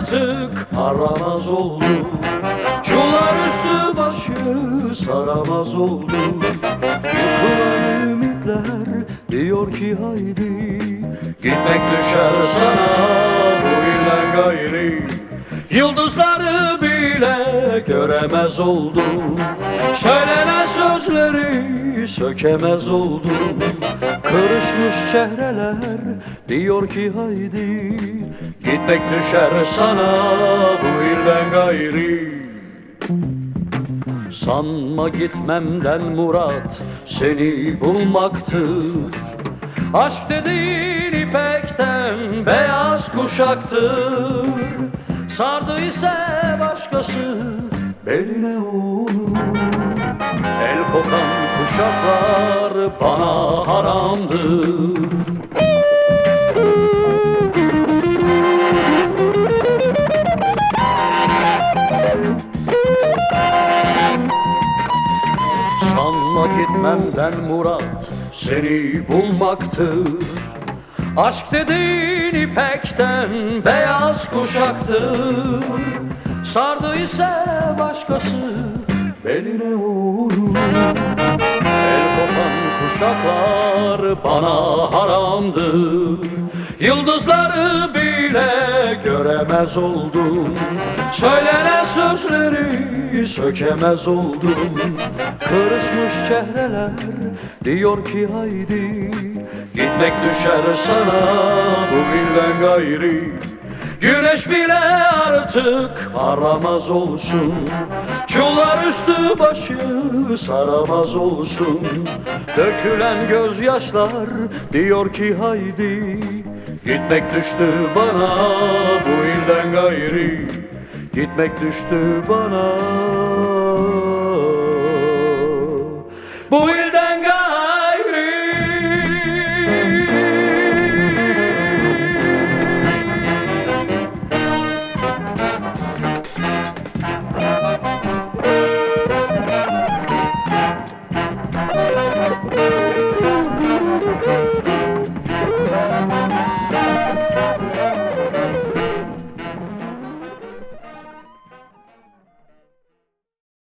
artık aramaz oldu. Çullar üstü başı saramaz oldu. Yıkılan ümitler diyor ki haydi, gitmek düşer sana bu ilden gayri. Yıldızları bile göremez oldum, söylenen sözleri sökemez oldum. Kırışmış çehreler diyor ki haydi, gitmek düşer sana bu ilden gayri. Sanma gitmemden murat seni bulmaktır. Aşk dediğin ipekten beyaz kuşaktır. Sardı ise başkası beline onu. El kokan kuşaklar bana haramdır. Sanma gitmemden murat seni bulmaktır. Aşk dediğin ipekten beyaz kuşaktır. Sardı ise başkası beline onu. El kopan kuşaklar bana haramdır. Yıldızları bile göremez oldum, söylenen sözleri sökemez oldum. Karışmış çehreler diyor ki haydi, gitmek düşer sana bu ilden gayri. Güneş bile artık aramaz olsun, çullar üstü başı saramaz olsun. Dökülen gözyaşlar diyor ki haydi, gitmek düştü bana bu ilden gayri. Gitmek düştü bana bu ilden